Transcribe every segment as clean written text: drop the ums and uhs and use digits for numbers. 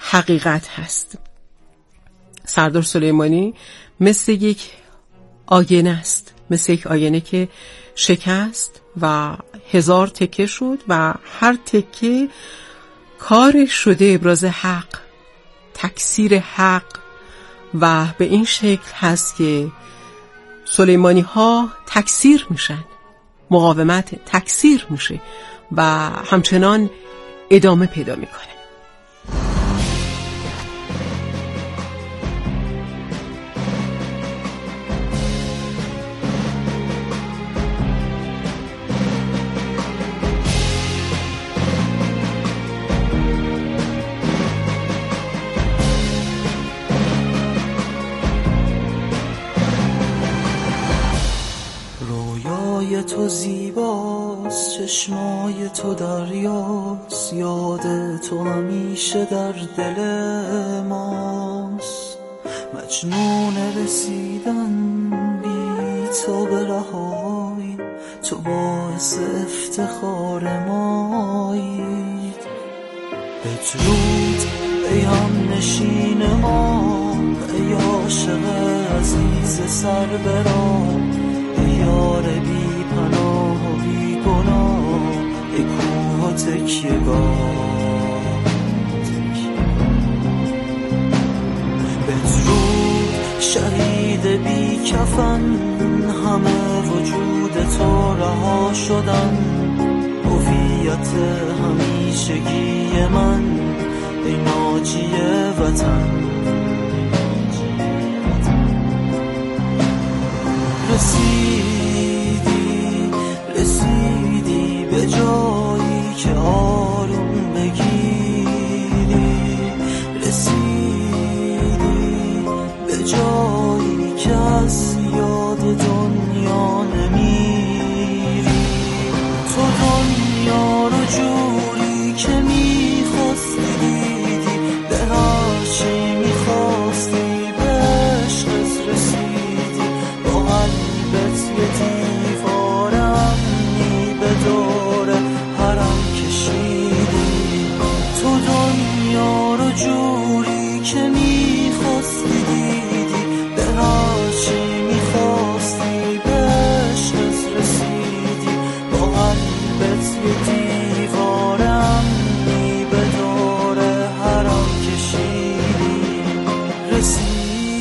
حقیقت هست. سردار سلیمانی مثل یک آینه است، مثل یک آینه که شکست و 1000 تکه شد و هر تکه کار شده ابراز حق، تکثیر حق، و به این شکل هست که سلیمانی ها تکثیر میشن، مقاومت تکثیر میشه و همچنان ادامه پیدا میکنه. تو زیباست، چشمای تو دریاست، یاد تو همیشه در دل ماست. مجنون رسیدن بی تو به رهایی، تو باعث افتخار مایی. بدرود ای هم نشین ما، ای عاشق عزیز سر برام، ای یار بی پناه و بی گناه، ای کوه و تکیه‌گاه. بدرود شهید بی کفن، همه وجود تو رها شدن، هویت همیشگی من، ای ناجی وطن. رسیدی به جایی که آروم بگیری، رسیدی به جایی که از یاد دنیا نمیری. تو دنیا رو جوری که میخواستی دیدی، به هر چی میخواستی به عشقت رسیدی، با قلبت یه دیوار امنی به دور حرم کشیدی. تو دنیا رو جوری که میخواستی دیدی، به هر چی میخواستی به عشقت رسیدی، با قلبت یه دیوار امنی به دور حرم کشیدی. رسیدی.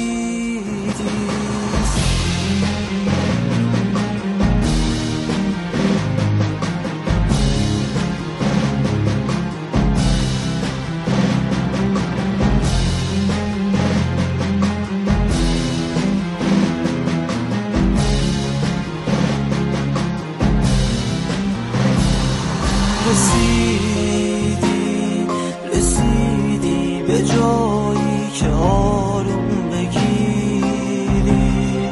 رسیدی به جایی که آروم بگیری،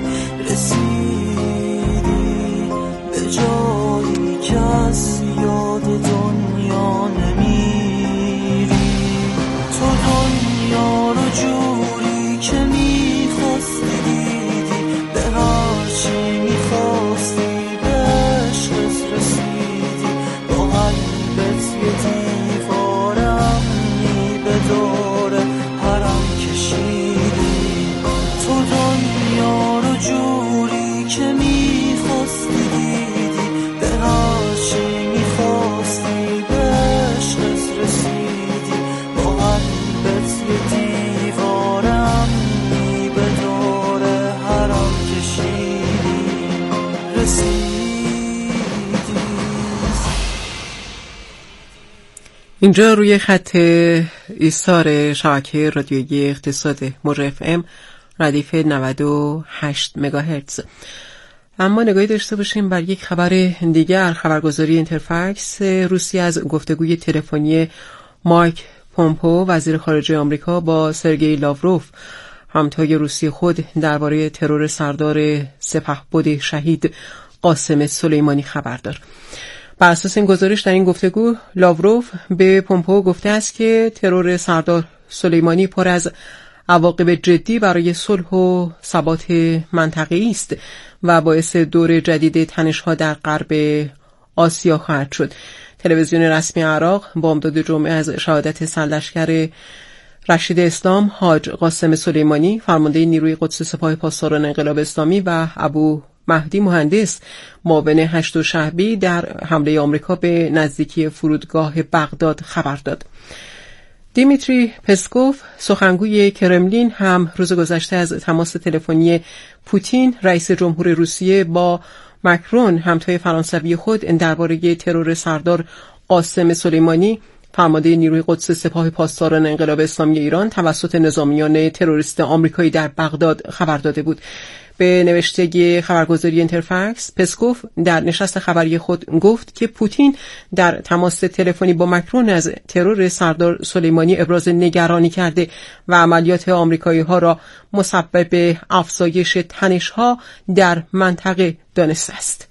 رسیدی به جایی که از یاد دنیا نمیری. تو دنیا رو جوری که میخواستی دیدی، به هر چی میخواستی به عشقت رسیدی، با قلبت یه دیوار امنی به دور حرم کشیدی. تو دنیا رو جوری که میخواستی دیدی، به هر چی میخواستی به عشقت رسیدی، با قلبت یه دیوار امنی به دور حرم کشیدی. رسیدی. اینجا روی خط ایستار شبکه رادیویی اقتصاد موج FM ردیف 98 مگاهرتز. اما نگاهی داشته باشیم بر یک خبر دیگر. خبرگزاری اینترفکس روسیه از گفتگوی تلفنی مایک پومپو وزیر خارجه آمریکا با سرگئی لاوروف همتای روسی خود درباره ترور سردار سپهبد شهید قاسم سلیمانی خبر داد. بر اساس این گزارش در این گفتگو لاوروف به پومپو گفته است که ترور سردار سلیمانی پر از عواقب جدی برای صلح و ثبات منطقه‌ای است و باعث دور جدید تنش‌ها در غرب آسیا خواهد شد. تلویزیون رسمی عراق بامداد جمعه از شهادت سرلشکر رشید اسلام حاج قاسم سلیمانی فرمانده نیروی قدس سپاه پاسداران انقلاب اسلامی و ابو مهدی مهندس معاون هشت شهبی در حمله آمریکا به نزدیکی فرودگاه بغداد خبر داد. دیمیتری پسکوف سخنگوی کرملین هم روز گذشته از تماس تلفنی پوتین رئیس جمهور روسیه با ماکرون همتای فرانسوی خود درباره ترور سردار قاسم سلیمانی فرمانده نیروی قدس سپاه پاسداران انقلاب اسلامی ایران توسط نظامیان تروریست آمریکایی در بغداد خبر داده بود. به نوشته خبرگزاری اینترفکس، پسکوف در نشست خبری خود گفت که پوتین در تماس تلفنی با ماکرون از ترور سردار سلیمانی ابراز نگرانی کرده و عملیات آمریکایی‌ها را مسبب افزایش تنش‌ها در منطقه دانسته است.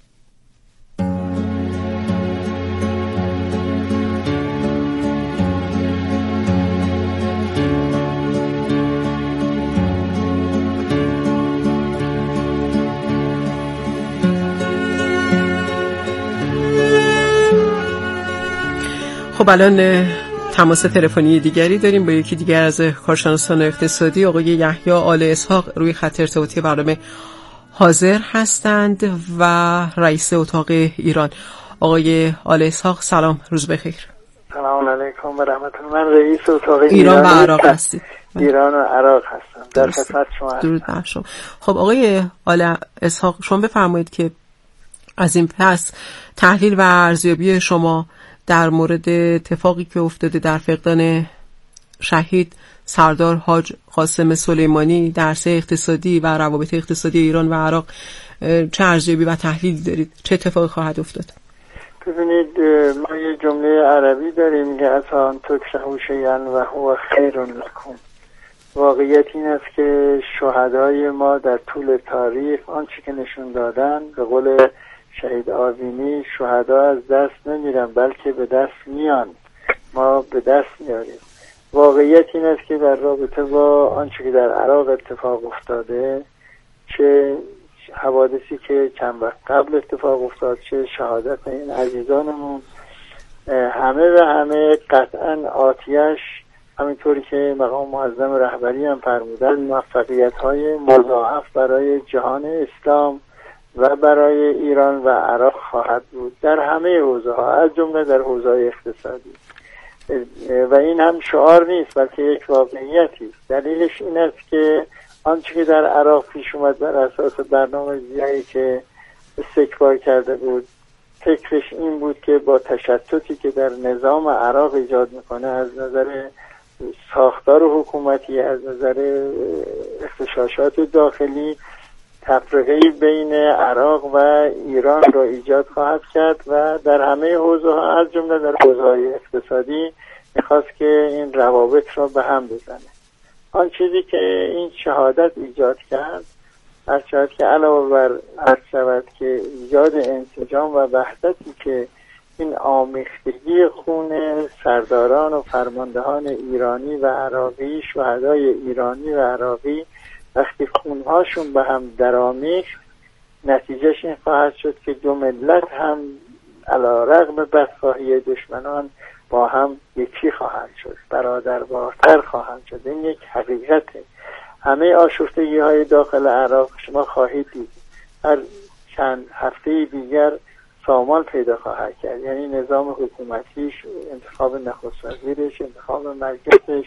خب الان تماس تلفنی دیگری داریم با یکی دیگر از کارشناسان اقتصادی، آقای یحیی آل اسحاق روی خط ارتباطی برنامه حاضر هستند و رئیس اتاق ایران. آقای آل اسحاق سلام، روز بخیر. سلام علیکم و رحمت الله. من رئیس اتاق ایران و عراق هستید. ایران و عراق هستم. در خدمت شما هستم. درود بر شما. خب آقای آل اسحاق، شما بفرمایید که از این پس تحلیل و ارزیابی شما در مورد اتفاقی که افتاده در فقدان شهید سردار حاج قاسم سلیمانی در عرصه اقتصادی و روابط اقتصادی ایران و عراق چه ارزیابی و تحلیلی دارید؟ چه اتفاقی خواهد افتاد؟ ببینید، ما یه جمله عربی داریم که اصلا تکرهوا شیئا و هو خیر لکم. واقعیت این است که شهدای ما در طول تاریخ آنچه که نشون دادن، به قول شهید آوینی، شهدا از دست نمیرن بلکه به دست میان، ما به دست میاریم. واقعیت این است که در رابطه با آنچه که در عراق اتفاق افتاده، چه حوادثی که چند وقت قبل اتفاق افتاد، چه شهادت این عزیزانمون، همه و همه قطعا آتیش، همینطوری که مقام معظم رهبری هم فرمودن، موفقیت‌های مضاعف برای جهان اسلام و برای ایران و عراق خواهد بود در همه حوزه‌ها، از جمله در حوزه اقتصادی. و این هم شعار نیست بلکه یک واقعیتی است. دلیلش این است که آنچه که در عراق پیش اومد بر اساس برنامه‌ریزی که استکبار کرده بود، فکرش این بود که با تشتتی که در نظام عراق ایجاد میکنه، از نظر ساختار حکومتی، از نظر اغتشاشات داخلی، تفرقه‌ای بین عراق و ایران را ایجاد خواهد کرد و در همه حوزه‌ها از جمله در حوزه‌های اقتصادی می‌خواست که این روابط را به هم بزنه. آن چیزی که این شهادت ایجاد کرد، هر شاید که علاوه بر عرض شود که ایجاد انسجام و وحدتی که این آمیختگی خون سرداران و فرماندهان ایرانی و عراقی، شهدای ایرانی و عراقی، وقتی خونهاشون به هم درامیخت، نتیجهش این خواهد شد که دو ملت هم علیرغم بدخواهی دشمنان با هم یکی خواهند شد، برادروارتر خواهند شد. این یک حقیقته. همه آشفتگی های داخل عراق شما خواهید دید هر چند هفته دیگر سامان پیدا خواهد کرد، یعنی نظام حکومتیش، انتخاب نخست وزیرش، انتخاب مجلسش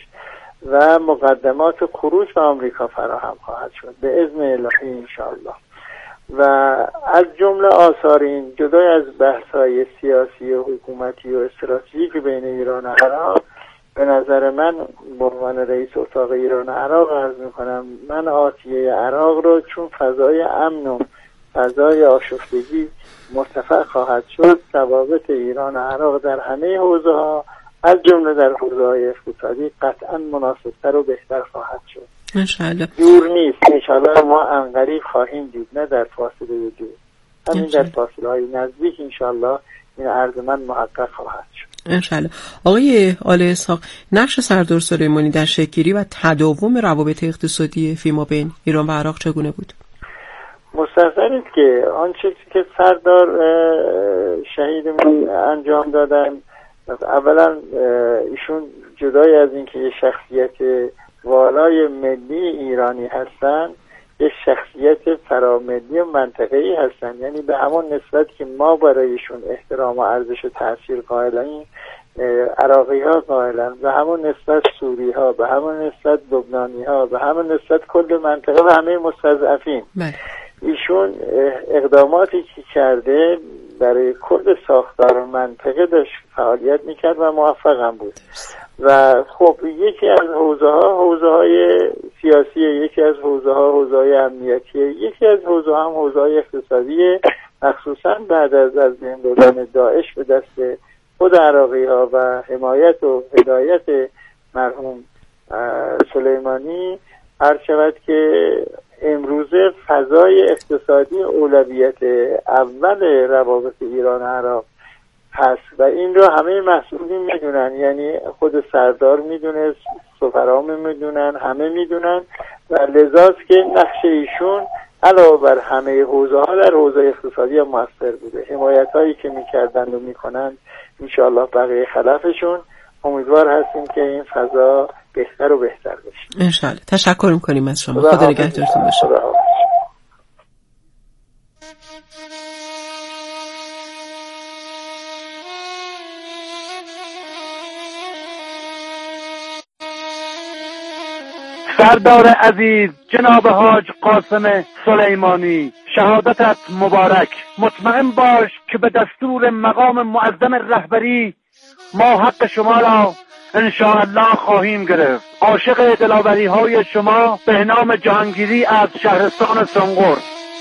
و مقدمات خروج به آمریکا فراهم خواهد شد به اذن الهی انشاءالله. و از جمله آثار این، جدای از بحث‌های سیاسی و حکومتی و استراتژیک بین ایران و عراق، به نظر من به عنوان رئیس اتاق ایران و عراق عرض می‌کنم، من آتیه عراق رو چون فضای امن و فضای آشفتگی مرتفع خواهد شد، روابط ایران و عراق در همه حوزه‌ها از جمله در حوزه‌های اقتصادی قطعاً مناسب‌تر و بهتر خواهد شد. انشاءالله. دور نیست، انشاءالله ما عنقریب خواهیم دید، نه در فاصله دور، همین در فاصله‌های نزدیک انشاءالله این عرض من محقق خواهد شد. انشاءالله. آقای آل اسحاق، نقش سردار سلیمانی در شکل‌گیری و تداوم روابط اقتصادی فیمابین ایران و عراق چگونه بود؟ مستحضرید که آن چیزی که سردار شهیدمون انجام دادن، اولا ایشون جدای از اینکه یه شخصیت والای ملی ایرانی هستن، یه شخصیت فراملی و منطقه‌ای هستن. یعنی به همون نسبت که ما برایشون احترام و ارزش و تأثیر قائلیم، عراقی ها قائلن، به همون نسبت سوری ها، به همون نسبت لبنانی ها، به همون نسبت کل منطقه و همه مستضعفین. ایشون اقداماتی که کرده برای کل ساختار منطقه داشت فعالیت میکرد و موفق هم بود. و خب یکی از حوزه های سیاسی، یکی از حوزه های امنیتی، یکی از حوزه های اقتصادی، مخصوصا بعد از بین بردن داعش به دست خود عراقی ها و حمایت و هدایت مرحوم سلیمانی، هر شود که امروزه فضای اقتصادی اولویت اول روابط ایران و عراق هست و این رو همه مسئولین میدونن. یعنی خود سردار میدونه، سفرام میدونن، همه میدونن و لذاست که نقش ایشون علاوه بر همه حوزه ها در حوزه اقتصادی هم موثر بوده. حمایت هایی که میکردن و میکنن انشاءالله بقیه خلفشون. امیدوار هستیم که این فضا بهتر و بهتر بشه انشاءالله. تشکر میکنیم از شما. خدا نگهدارتون باشه. سردار عزیز جناب حاج قاسم سلیمانی، شهادتت مبارک. مطمئن باش که به دستور مقام معظم رهبری ما حق شما را انشاءالله خواهیم گرفت. عاشق دلاوری های شما بهنام جهانگیری از شهرستان سنقر.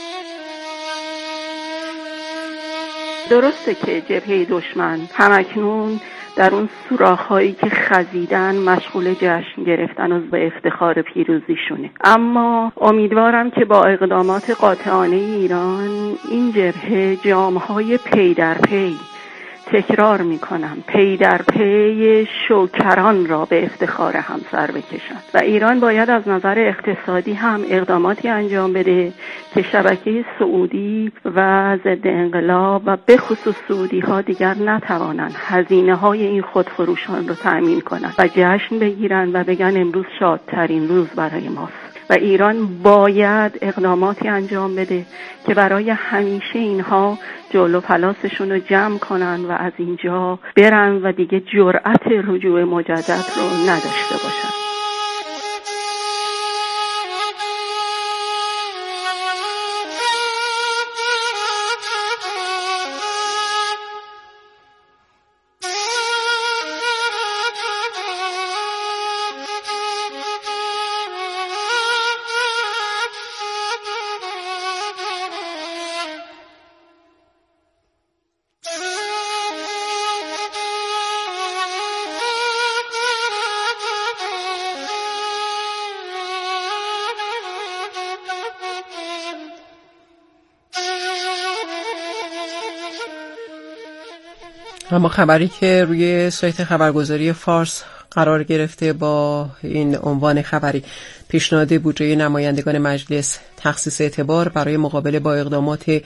درسته که جبهه دشمن همکنون در اون سوراخ‌هایی که خزیدن مشغول جشن گرفتن و به افتخار پیروزیشونه، اما امیدوارم که با اقدامات قاطعانه ایران این جبهه جام‌های پی در پی، تکرار میکنم، پی در پی شوکران را به افتخار همسر بکشند و ایران باید از نظر اقتصادی هم اقداماتی انجام بده که شبکه سعودی و ضد انقلاب و به خصوص سعودی ها دیگر نتوانند هزینه های این خودفروشان رو تأمین کنند و جشن بگیرن و بگن امروز شادترین روز برای ماست. و ایران باید اقداماتی انجام بده که برای همیشه اینها جلو پلاسشون رو جمع کنن و از اینجا برن و دیگه جرأت رجوع مجدد رو نداشته باشن. اما خبری که روی سایت خبرگزاری فارس قرار گرفته با این عنوان خبری: پیشنهاد بودجه نمایندگان مجلس تخصیص اعتبار برای مقابله با اقدامات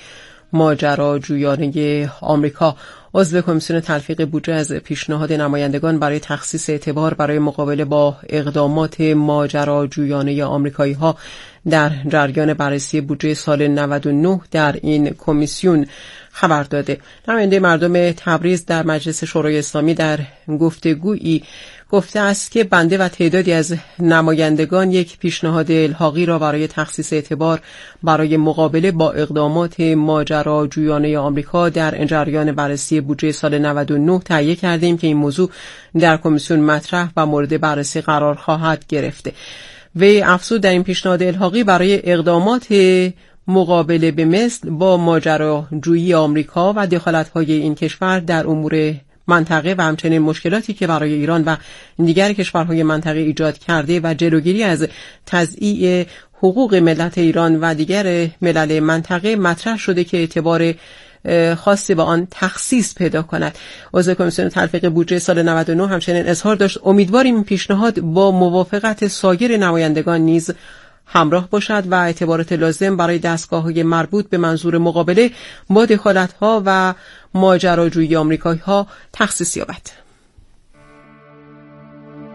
ماجراجویانه آمریکا. عضو کمیسیون تلفیق بودجه از پیشنهاد نمایندگان برای تخصیص اعتبار برای مقابله با اقدامات ماجراجویانه آمریکایی‌ها در جریان بررسی بودجه سال 99 در این کمیسیون خبر داده. نماینده مردم تبریز در مجلس شورای اسلامی در گفتگویی گفته است که بنده و تعدادی از نمایندگان یک پیشنهاد الحاقی را برای تخصیص اعتبار برای مقابله با اقدامات ماجراجویانه آمریکا در جریان بررسی بودجه سال 99 تهیه کردیم که این موضوع در کمیسیون مطرح و مورد بررسی قرار خواهد گرفت. وی افزود در این پیشنهاد الحاقی برای اقدامات مقابله به مثل با ماجراجویی آمریکا و دخالت‌های این کشور در امور منطقه و همچنین مشکلاتی که برای ایران و دیگر کشورهای منطقه ایجاد کرده و جلوگیری از تضییع حقوق ملت ایران و دیگر ملل منطقه مطرح شده که اعتبار خاصی با آن تخصیص پیدا کند. عضو کمیسیون تلفیق بودجه سال 99 همچنین اظهار داشت امیدواریم این پیشنهاد با موافقت سایر نمایندگان نیز همراه باشد و اعتبارات لازم برای دستگاه‌های مربوط به منظور مقابله با دخالت‌ها و ماجراجویی آمریکایی‌ها تخصیص یابد.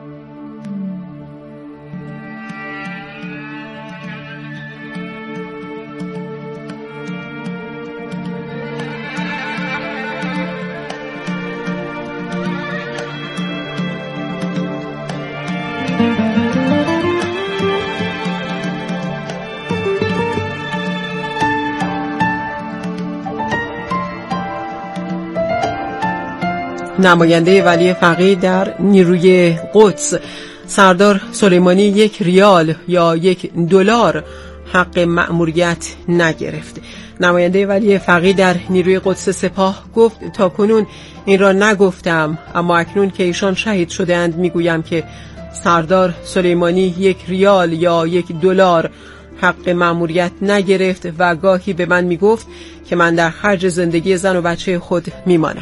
نماینده ولی فقیه در نیروی قدس سردار سلیمانی 1 ریال یا 1 دلار حق مأموریت نگرفت. نماینده ولی فقیه در نیروی قدس سپاه گفت تا کنون این را نگفتم، اما اکنون که ایشان شهید شده‌اند میگویم که سردار سلیمانی 1 ریال یا 1 دلار حق مأموریت نگرفت و گاهی به من میگفت که من در خرج زندگی زن و بچه خود میمانم.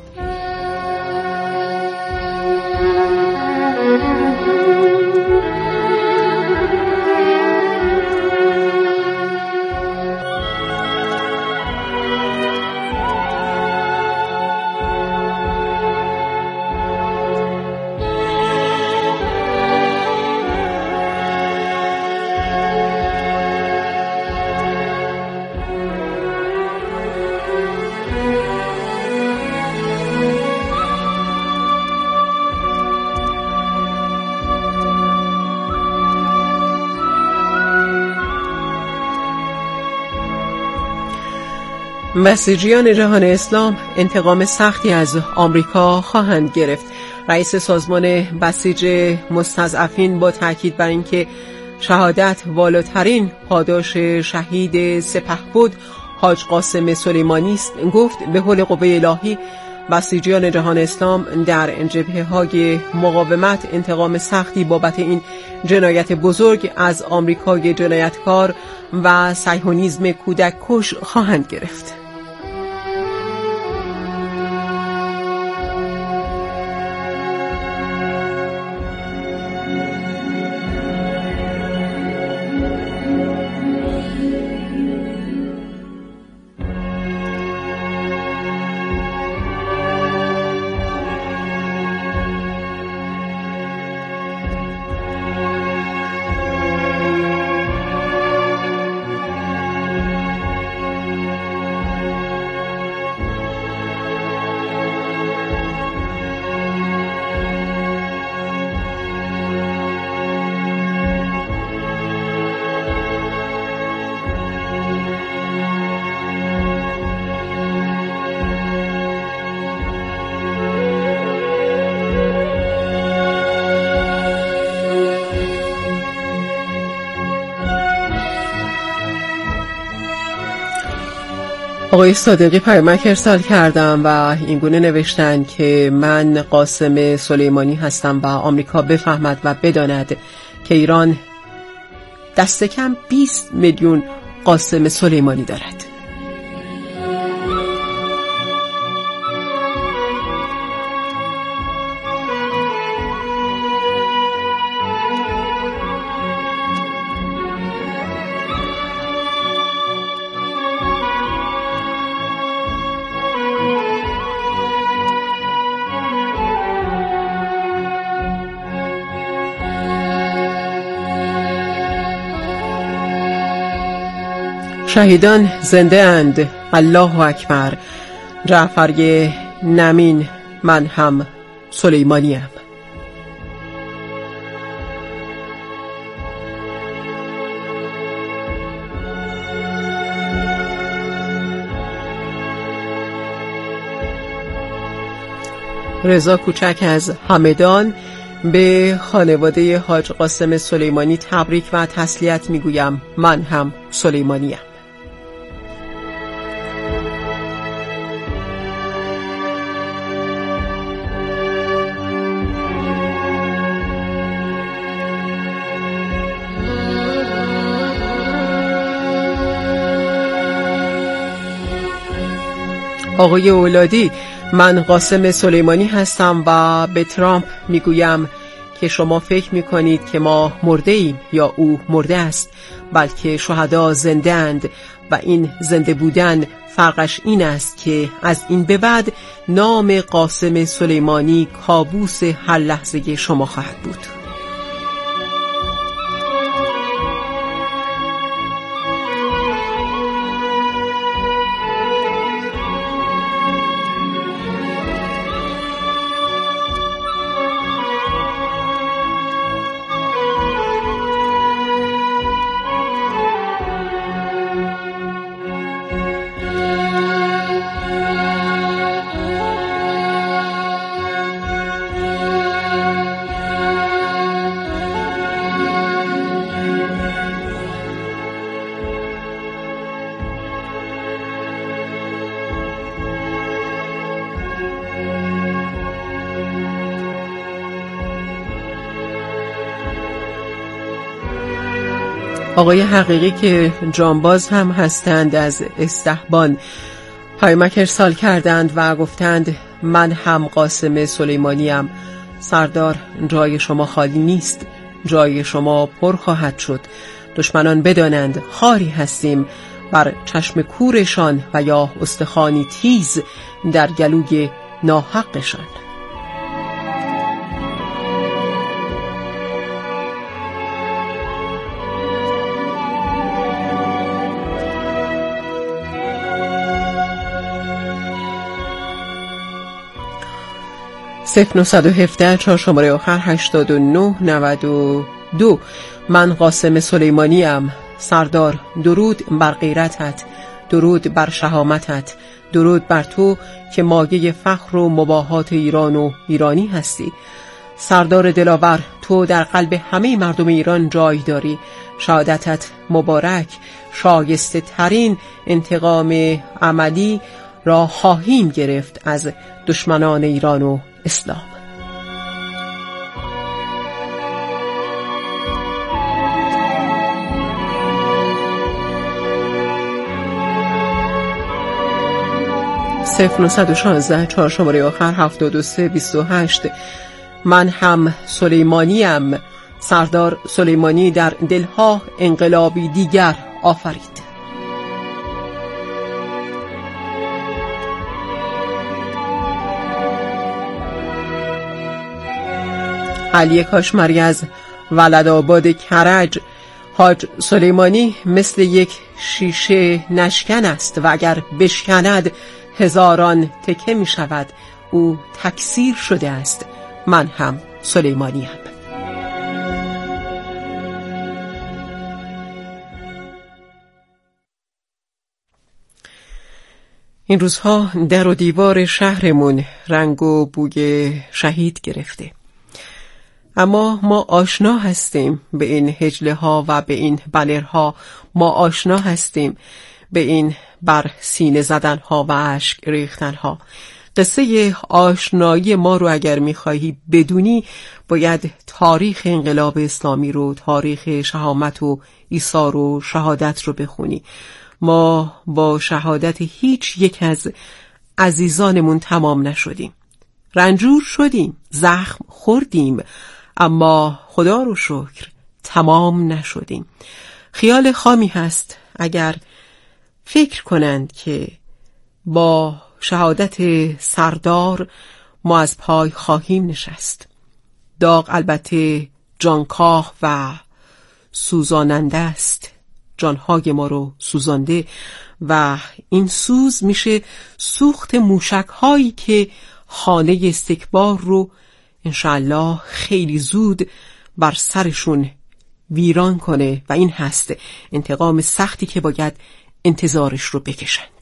بسیجیان جهان اسلام انتقام سختی از آمریکا خواهند گرفت. رئیس سازمان بسیج مستضعفین با تاکید بر اینکه شهادت والاترین پاداش شهید سپهبد حاج قاسم سلیمانی است، گفت به حول قوه الهی بسیجیان جهان اسلام در جبهه‌های مقاومت انتقام سختی بابت این جنایت بزرگ از آمریکای جنایتکار و صهیونیسم کودک کش خواهند گرفت. آقای صادقی پیامک ارسال کردم و اینگونه نوشتن که من قاسم سلیمانی هستم و آمریکا بفهمد و بداند که ایران دست کم 20 میلیون قاسم سلیمانی دارد. شهیدان زنده اند، الله اکبر. جعفری نمین، من هم سلیمانیم. رضا کوچک از همدان به خانواده حاج قاسم سلیمانی تبریک و تسلیت میگویم، من هم سلیمانیم. آقای اولادی، من قاسم سلیمانی هستم و به ترامپ میگویم که شما فکر میکنید که ما مرده ایم یا او مرده است، بلکه شهدا زنده اند و این زنده بودن فرقش این است که از این به بعد نام قاسم سلیمانی کابوس هر لحظه شما خواهد بود. آقای حقیقی که جانباز هم هستند از استحبان پیامک ارسال کردند و گفتند من هم قاسم سلیمانیم. سردار، جای شما خالی نیست، جای شما پر خواهد شد. دشمنان بدانند خاری هستیم بر چشم کورشان و یا استخوانی تیز در گلوی ناحقشان. صفر 917 4 شماره آخر 8992. من قاسم سلیمانیم. سردار، درود بر غیرتت، درود بر شهامتت، درود بر تو که مایه فخر و مباهات ایران و ایرانی هستی. سردار دلاور، تو در قلب همه مردم ایران جای داری. شهادتت مبارک. شایسته ترین انتقام عملی را خواهیم گرفت از دشمنان ایران و اسلام. صفر 916 4 شماره آخر 7328. من هم سلیمانیم. سردار سلیمانی در دلها انقلابی دیگر آفرید. علی کاشمری از ولدآباد کرج. حاج سلیمانی مثل یک شیشه نشکن است و اگر بشکند هزاران تکه می شود. او تکثیر شده است. من هم سلیمانیم. این روزها در و دیوار شهرمون رنگ و بوی شهید گرفته، اما ما آشنا هستیم به این هجله ها و به این بنرها. ما آشنا هستیم به این بر سینه زدن ها و اشک ریختن ها. قصه آشنایی ما رو اگر میخواهی بدونی باید تاریخ انقلاب اسلامی رو، تاریخ شهامت و ایثار و شهادت رو بخونی. ما با شهادت هیچ یک از عزیزانمون تمام نشدیم. رنجور شدیم، زخم خوردیم، اما خدا رو شکر تمام نشدیم. خیال خامی هست اگر فکر کنند که با شهادت سردار ما از پای خواهیم نشست. داغ البته جانکاه و سوزاننده است، جانهای ما رو سوزانده و این سوز میشه سوخت موشک هایی که خانه استکبار رو انشاءالله خیلی زود بر سرشون ویران کنه و این هست انتقام سختی که باید انتظارش رو بکشند.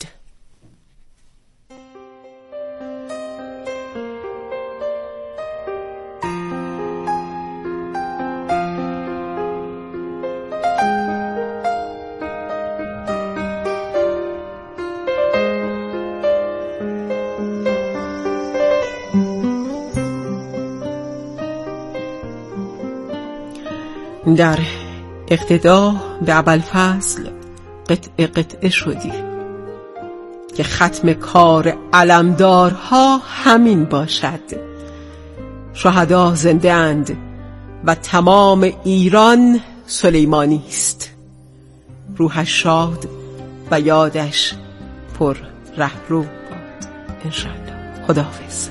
در اقتدا به ابوالفضل قطعه شدی که ختم کار علمدارها همین باشد. شهدا زنده اند و تمام ایران سلیمانی است. روحش شاد و یادش پر رهرو باد انشاءالله. خداحافظ.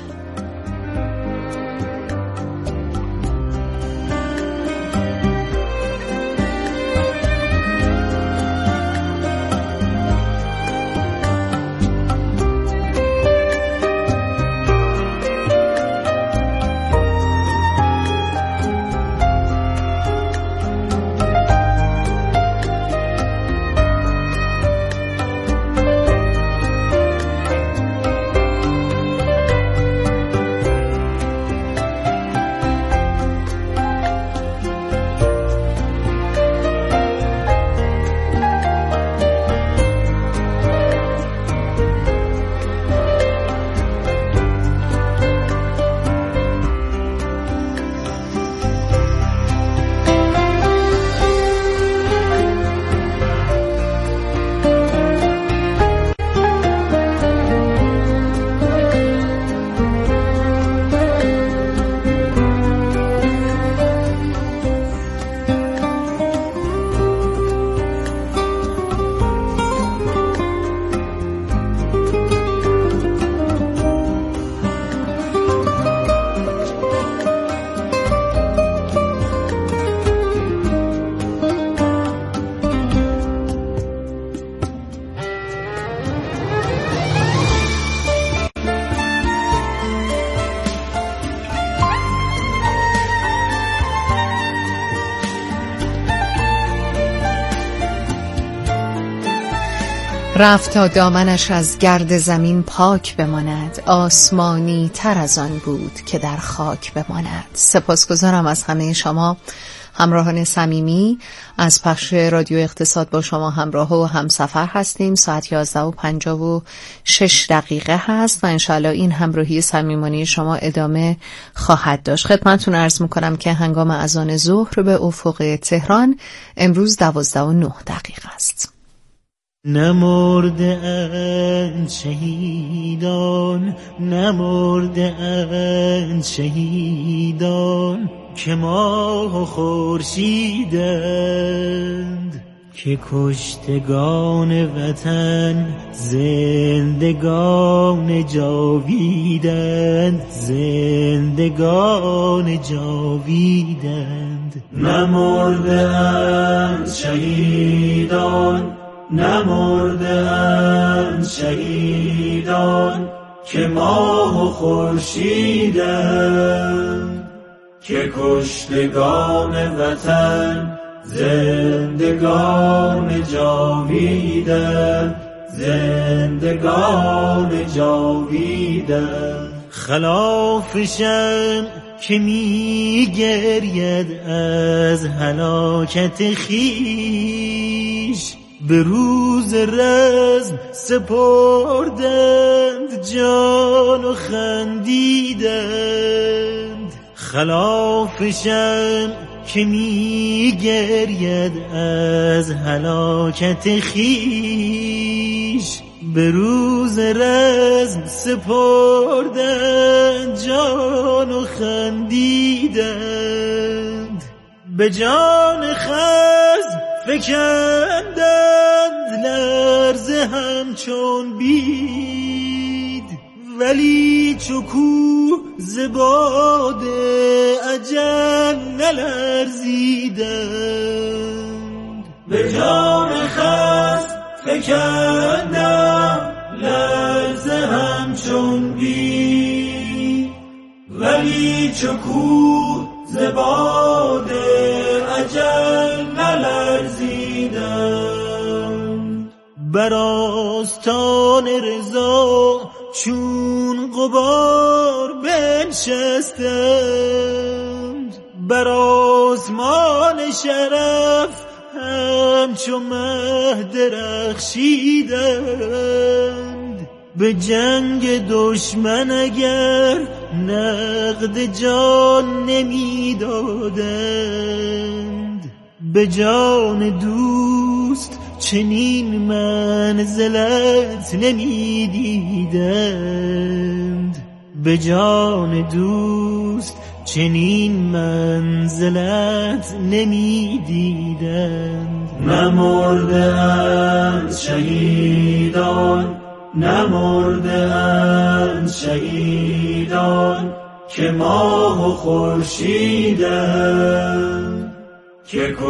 رفت تا دامنش از گرد زمین پاک بماند، آسمانی تر از آن بود که در خاک بماند. سپاسگزارم از همه شما همراهان صمیمی. از پخش رادیو اقتصاد با شما همراه و همسفر هستیم. ساعت 11:56 هست و انشاءالله این همراهی صمیمانه شما ادامه خواهد داشت. خدمتتون عرض میکنم که هنگام اذان ظهر به افق تهران امروز 12:09 است. نمرده اند شهیدان، نمرده اند شهیدان، که ماه و خورشیدند، که کشتگان وطن زندگان جاویدند، زندگان جاویدند. نمرده اند شهیدان، نمرده اند شهیدان، که ماه و خورشیدند، که کشتگان وطن زندگان جاویدند، زندگان جاویدند. خلافشم که می گرید از هلاکت خویش، به روز رزم سپردند جان و خندیدند. خلافشم که می گرید از هلاکت خویش، به روز رزم سپردند جان و خندیدند. به جان خصم فکندند لرزه همچون بید، ولی چو کوه ز باد اجل نلرزیدند. به جان خصم فکندند لرزه همچون بید، ولی چو کوه ز باد اجل نلرزیدند. بر آستان رضا چون غبار بنشستند، بر آسمان شرف همچو مه درخشیدند. به جنگ دشمن اگر نقد جان نمی دادند، به جان دوست چنین منزلت نمی دیدند. به جان دوست چنین منزلت نمی دیدند. نمرده اند شهیدان، نمرده اند شهیدان، که ماه و خورشیدند، که